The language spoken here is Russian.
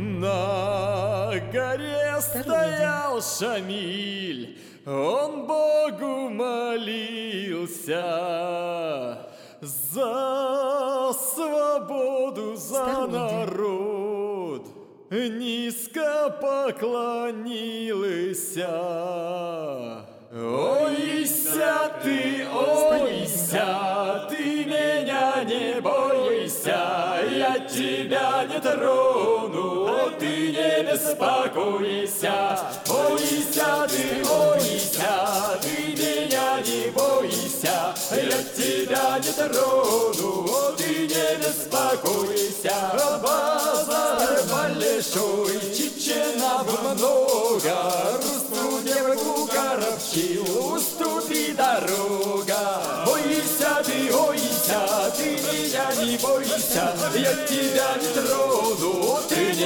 На горе стоял Шамиль, он Богу молился за свободу, за народ, низко поклонился. Ойся ты, ты меня не бойся, я тебя не трону, ты не беспокойся. Ойся ты меня не бойся, я тебя не трону, ты не беспокойся. Базар большой, чеченов много, русскую девку коробчил, уступи дорога. Ойся ты меня не бойся, я тебя не трону, ты не